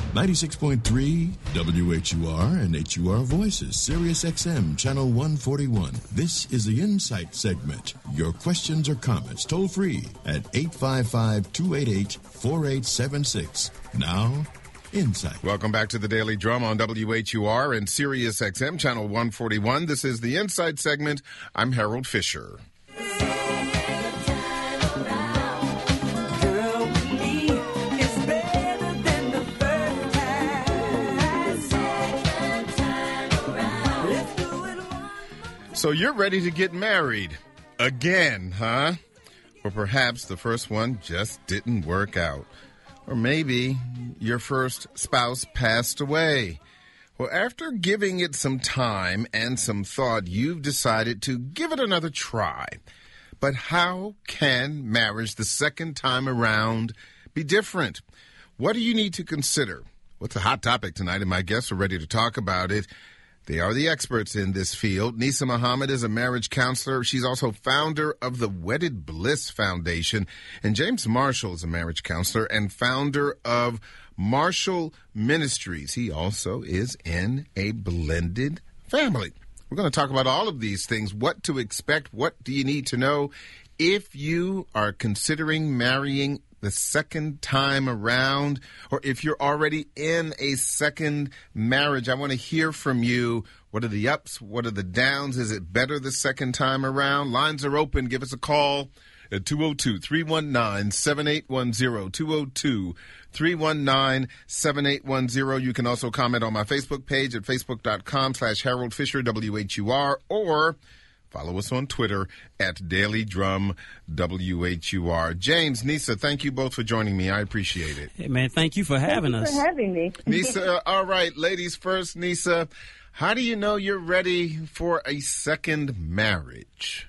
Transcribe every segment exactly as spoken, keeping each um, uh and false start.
ninety-six point three W H U R and H U R Voices, Sirius X M, Channel one forty-one. This is the Insight segment. Your questions or comments toll free at eight five five, two eight eight, four eight seven six. Now, Insight. Welcome back to the Daily Drum on W H U R and Sirius X M, Channel one forty-one. This is the Insight segment. I'm Harold Fisher. So you're ready to get married again, huh? Or perhaps the first one just didn't work out. Or maybe your first spouse passed away. Well, after giving it some time and some thought, you've decided to give it another try. But how can marriage the second time around be different? What do you need to consider? What's a hot topic tonight, and my guests are ready to talk about it. They are the experts in this field. Nisa Muhammad is a marriage counselor. She's also founder of the Wedded Bliss Foundation. And James Marshall is a marriage counselor and founder of Marshall Ministries. He also is in a blended family. We're going to talk about all of these things, what to expect, what do you need to know if you are considering marrying the second time around, or if you're already in a second marriage. I want to hear from you. What are the ups? What are the downs? Is it better the second time around? Lines are open. Give us a call at two oh two, three one nine, seven eight one zero, two oh two, three one nine, seven eight one zero. You can also comment on my Facebook page at facebook.com slash Harold Fisher, W H U R, or follow us on Twitter at Daily Drum W H U R. James, Nisa, thank you both for joining me. I appreciate it. Hey, man, thank you for having thank us. You for having me. Nisa, all right, ladies first. Nisa, how do you know you're ready for a second marriage?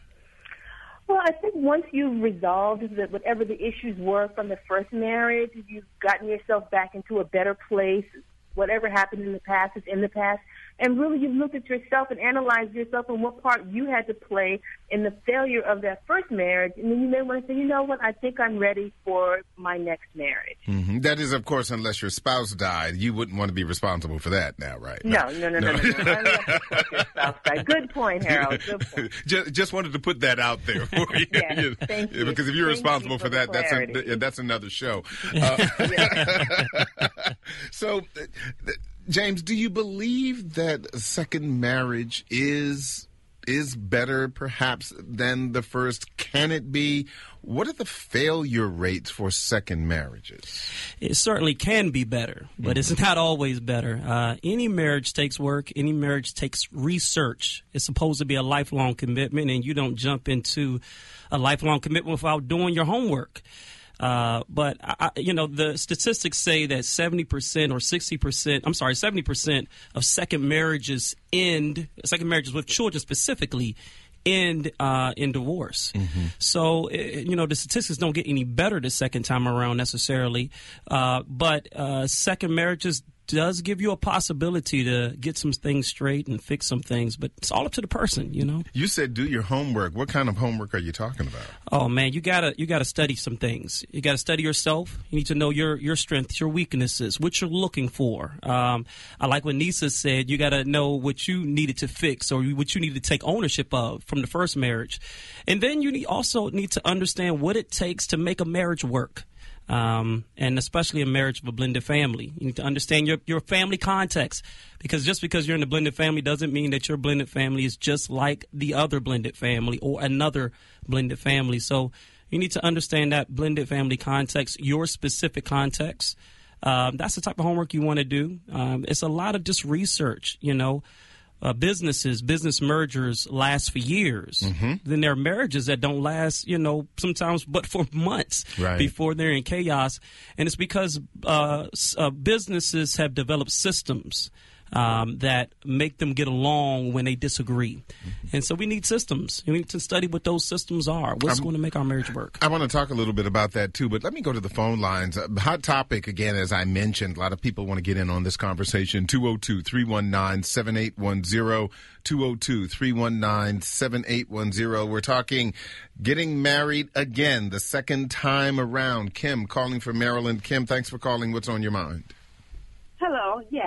Well, I think once you've resolved that whatever the issues were from the first marriage, you've gotten yourself back into a better place. Whatever happened in the past is in the past. And really, you've looked at yourself and analyzed yourself and what part you had to play in the failure of that first marriage. And then you may want to say, you know what, I think I'm ready for my next marriage. Mm-hmm. That is, of course, unless your spouse died. You wouldn't want to be responsible for that now, right? No, no, no, no, no. no, no. Unless, of course, your spouse died. Good point, Harold. Good point. Just, just wanted to put that out there for you. Yes, thank you. Because if you're thank responsible you for, for that, that's, a, that's another show. Uh, so... James, do you believe that a second marriage is is better, perhaps, than the first? Can it be? What are the failure rates for second marriages? It certainly can be better, but mm-hmm. it's not always better. Uh, any marriage takes work. Any marriage takes research. It's supposed to be a lifelong commitment, and you don't jump into a lifelong commitment without doing your homework. Uh, but, I, you know, the statistics say that seventy percent or sixty percent, I'm sorry, seventy percent of second marriages end, second marriages with children specifically, end uh, in divorce. Mm-hmm. So, it, you know, the statistics don't get any better the second time around necessarily. Uh, but uh, second marriages does give you a possibility to get some things straight and fix some things, but it's all up to the person, you know. You said do your homework. What kind of homework are you talking about? Oh man, you gotta you gotta study some things. You gotta study yourself. You need to know your your strengths, your weaknesses, what you're looking for. Um, I like what Nisa said. You gotta know what you needed to fix or what you needed to take ownership of from the first marriage, and then you need, also need to understand what it takes to make a marriage work. Um, and especially a marriage of a blended family. You need to understand your, your family context, because just because you're in a blended family doesn't mean that your blended family is just like the other blended family or another blended family. So you need to understand that blended family context, your specific context. Um, that's the type of homework you want to do. Um, it's a lot of just research, you know. Uh, businesses, business mergers last for years. Mm-hmm. Then there are marriages that don't last, you know, sometimes but for months right. before they're in chaos. And it's because uh, uh, businesses have developed systems um, that make them get along when they disagree. Mm-hmm. And so we need systems. We need to study what those systems are. What's I'm, going to make our marriage work? I want to talk a little bit about that, too, but let me go to the phone lines. Uh, hot topic, again, as I mentioned. A lot of people want to get in on this conversation. two oh two, three one nine, seven eight one zero, two oh two, three one nine, seven eight one zero. We're talking getting married again, the second time around. Kim calling from Maryland. Kim, thanks for calling. What's on your mind?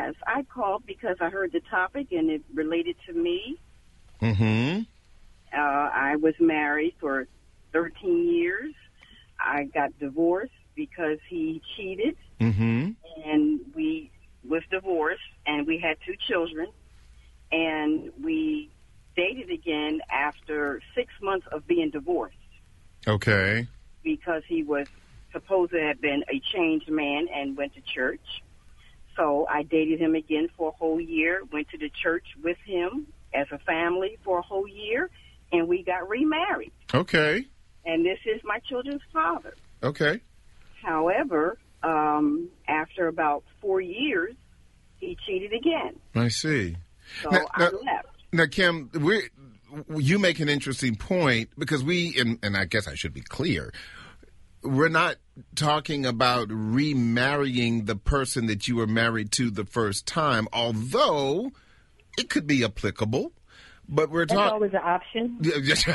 Yes, I called because I heard the topic and it related to me. Mm-hmm. Uh, I was married for thirteen years. I got divorced because he cheated, Mm-hmm. and we was divorced, and we had two children, and we dated again after six months of being divorced Okay. because he was supposed to have been a changed man and went to church. So I dated him again for a whole year, went to the church with him as a family for a whole year, and we got remarried. Okay. And this is my children's father. Okay. However, um, after about four years, he cheated again. I see. So Now- I now- left. Now, Kim, we you make an interesting point because we, and, and I guess I should be clear, we're not talking about remarrying the person that you were married to the first time, although it could be applicable. But we're That's talking. always an option. Yeah, just-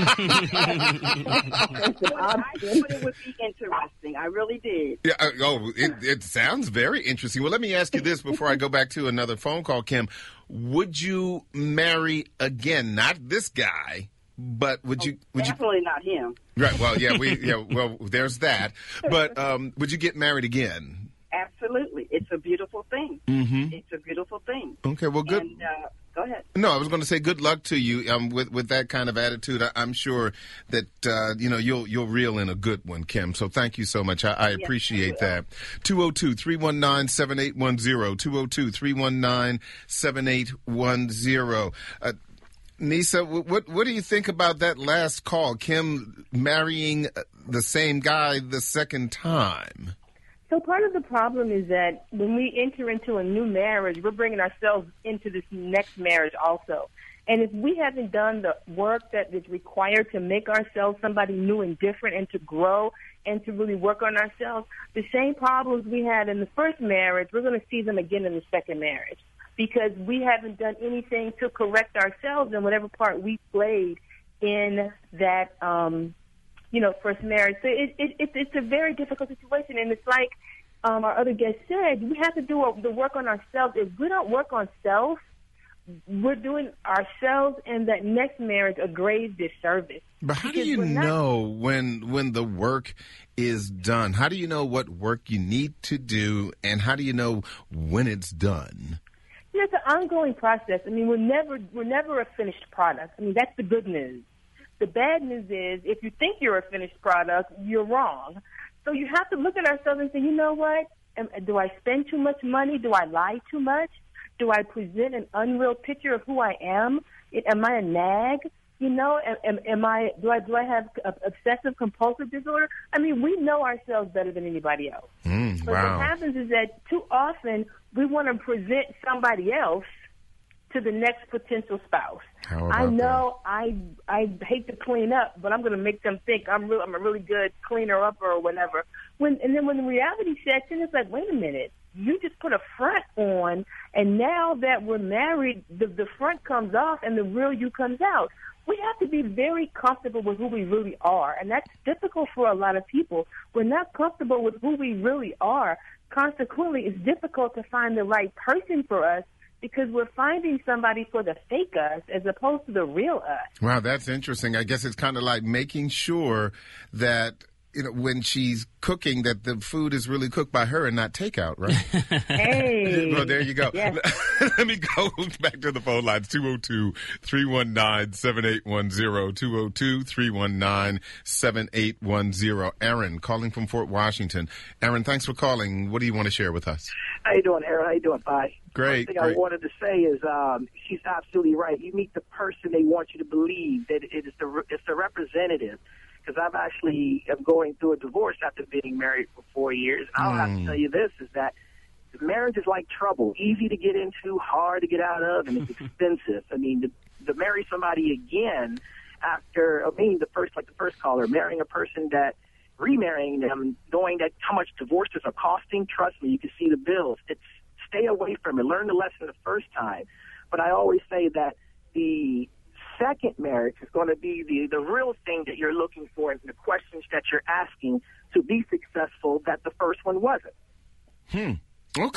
I thought it would be interesting. I really did. Yeah, uh, oh, it, it sounds very interesting. Well, let me ask you this before I go back to another phone call, Kim. Would you marry again? Not this guy, but would you? Would you? Definitely not him. Right. Well, yeah. We. Yeah. Well, there's that. But um, would you get married again? Absolutely. It's a beautiful thing. Mm-hmm. It's a beautiful thing. Okay. Well, good. And, uh, go ahead. No, I was going to say good luck to you um, with with that kind of attitude. I, I'm sure that uh, you know you'll you'll reel in a good one, Kim. So thank you so much. I, I appreciate that. two oh two, three one nine, seven eight one zero. two oh two, three one nine, seven eight one zero. Uh, Nisa, what what do you think about that last call? Kim marrying the same guy the second time. So part of the problem is that when we enter into a new marriage, we're bringing ourselves into this next marriage also. And if we haven't done the work that is required to make ourselves somebody new and different and to grow and to really work on ourselves, the same problems we had in the first marriage, we're going to see them again in the second marriage because we haven't done anything to correct ourselves in whatever part we played in that um you know, first marriage. So it, it, it, it's a very difficult situation, and it's like um, our other guest said, we have to do a, the work on ourselves. If we don't work on self, we're doing ourselves and that next marriage a grave disservice. But how do Because you we're not- know when when the work is done? How do you know what work you need to do, and how do you know when it's done? You know, it's an ongoing process. I mean, we're never we're never a finished product. I mean, that's the good news. The bad news is if you think you're a finished product, you're wrong. So you have to look at ourselves and say, you know what? Am, do I spend too much money? Do I lie too much? Do I present an unreal picture of who I am? It, am I a nag? You know, am, am, am I? Do I do I have obsessive compulsive disorder? I mean, we know ourselves better than anybody else. Mm, But wow. what happens is that too often we want to present somebody else to the next potential spouse. How about I know I I hate to clean up, but I'm going to make them think I'm real. I'm a really good cleaner upper or whatever. When and then when the reality sets in, it's like, wait a minute, you just put a front on, and now that we're married, the the front comes off and the real you comes out. We have to be very comfortable with who we really are, and that's difficult for a lot of people. We're not comfortable with who we really are. Consequently, it's difficult to find the right person for us, because we're finding somebody for the fake us as opposed to the real us. Wow, that's interesting. I guess it's kind of like making sure that, you know, when she's cooking, that the food is really cooked by her and not takeout, right? Hey. Well, there you go. Yes. Let me go back to the phone lines. two oh two, three one nine, seven eight one zero. two oh two, three one nine, seven eight one zero. Aaron, calling from Fort Washington. Aaron, thanks for calling. What do you want to share with us? How you doing, Aaron? How you doing? Bye. Great, One thing great. I wanted to say is um, she's absolutely right. You meet the person they want you to believe that it is the it's the representative. Because I'm actually am going through a divorce after being married for four years. And I'll have to tell you this, is that marriage is like trouble. Easy to get into, hard to get out of, and it's expensive. I mean, to, to marry somebody again after, I mean, the first, like the first caller, marrying a person that, remarrying them, knowing that how much divorces are costing, trust me, you can see the bills. It's stay away from it. Learn the lesson the first time. But I always say that the second marriage is going to be the, the real thing that you're looking for and the questions that you're asking to be successful that the first one wasn't. Hmm. Okay.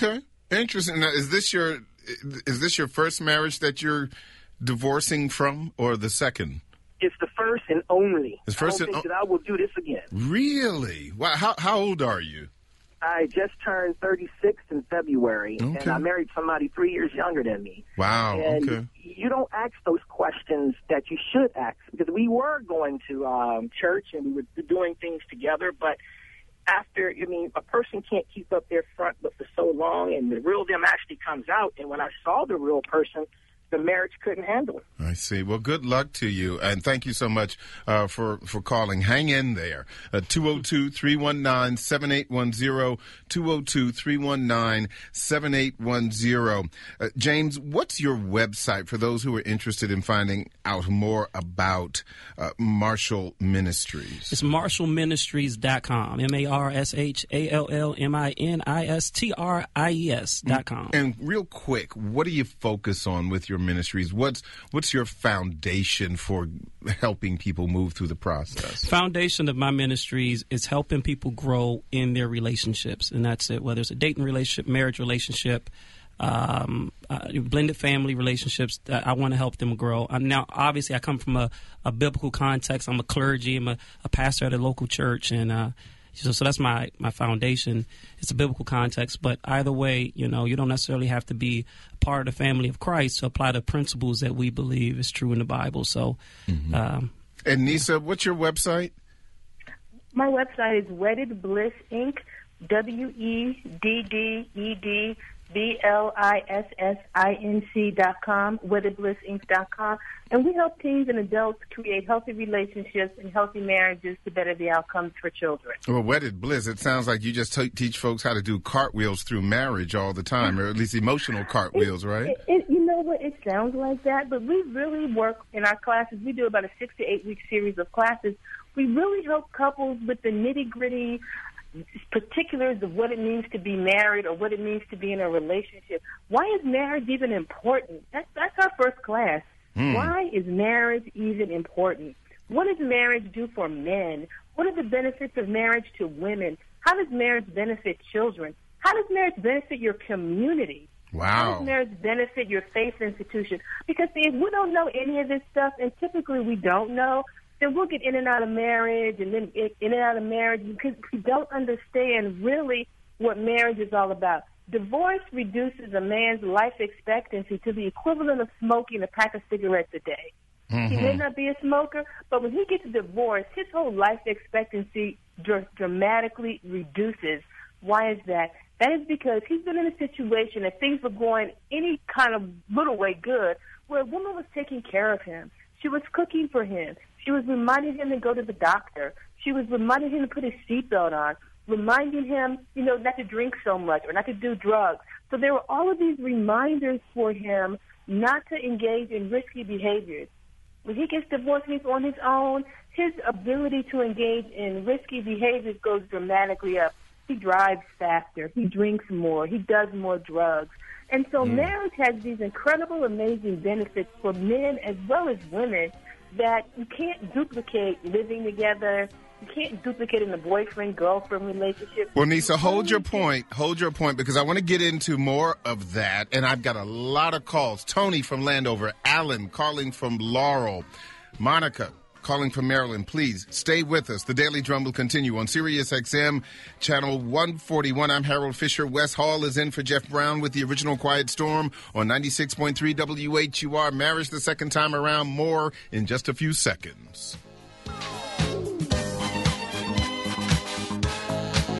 Interesting. Now, is this your is this your first marriage that you're divorcing from, or the second? It's the first and only. It's first I don't and think o- that I will do this again. Really? Wow. How how old are you? I just turned thirty-six in February, Okay. and I married somebody three years younger than me. Wow. And Okay. you don't ask those questions that you should ask, because we were going to um, church and we were doing things together, but after, I mean, a person can't keep up their front but for so long, and the real them actually comes out. And when I saw the real person, the marriage couldn't handle it. I see. Well, good luck to you, and thank you so much uh, for for calling. Hang in there. two oh two, three one nine, seven eight one zero, two oh two, three one nine, seven eight one zero. Uh, James, what's your website for those who are interested in finding out more about uh, Marshall Ministries? It's marshall ministries dot com. M A R S H A L L M I N I S T R I E S dot com. And real quick, what do you focus on with your ministries? What's what's your foundation for helping people move through the process? Foundation of my ministries is helping people grow in their relationships, and that's it. Whether it's a dating relationship, marriage relationship, um, uh, blended family relationships, uh, I want to help them grow. Um, now, obviously, I come from a, a biblical context. I'm a clergy. I'm a, a pastor at a local church, and uh, so, so that's my, my foundation. It's a biblical context, but either way, you know, you don't necessarily have to be part of the family of Christ to apply the principles that we believe is true in the Bible. So, Mm-hmm. um, And Nisa, what's your website? My website is Wedded Bliss Incorporated. W E D D E D B L I S S I N C dot com, wedded bliss inc dot com. And we help teens and adults create healthy relationships and healthy marriages to better the outcomes for children. Well, Wedded Bliss, it sounds like you just t- teach folks how to do cartwheels through marriage all the time, or at least emotional cartwheels, right? It, it, you know what? It sounds like that, but we really work in our classes. We do about a six to eight week series of classes. We really help couples with the nitty-gritty particulars of what it means to be married or what it means to be in a relationship. Why is marriage even important? That's, that's our first class. Mm. Why is marriage even important? What does marriage do for men? What are the benefits of marriage to women? How does marriage benefit children? How does marriage benefit your community? How Wow. does marriage benefit your faith institution? Because see, if we don't know any of this stuff, and typically we don't know, then we'll get in and out of marriage and then in and out of marriage because we don't understand really what marriage is all about. Divorce reduces a man's life expectancy to the equivalent of smoking a pack of cigarettes a day. Mm-hmm. He may not be a smoker, but when he gets divorced, his whole life expectancy dr- dramatically reduces. Why is that? That is because he's been in a situation that things were going any kind of little way good, where a woman was taking care of him. She was cooking for him. She was reminding him to go to the doctor. She was reminding him to put his seatbelt on, reminding him, you know, not to drink so much or not to do drugs. So there were all of these reminders for him not to engage in risky behaviors. When he gets divorced and he's on his own, his ability to engage in risky behaviors goes dramatically up. He drives faster. He drinks more. He does more drugs. And so mm. marriage has these incredible, amazing benefits for men as well as women that you can't duplicate living together. You can't duplicate in a boyfriend-girlfriend relationship. Well, Nisa, hold your point. Hold your point, because I want to get into more of that, and I've got a lot of calls. Tony from Landover, Alan calling from Laurel, Monica calling from Maryland. Please stay with us. The Daily Drum will continue on Sirius X M, channel one forty-one. I'm Harold Fisher. Wes Hall is in for Jeff Brown with the original Quiet Storm on ninety-six point three W H U R. Marriage the second time around. More in just a few seconds.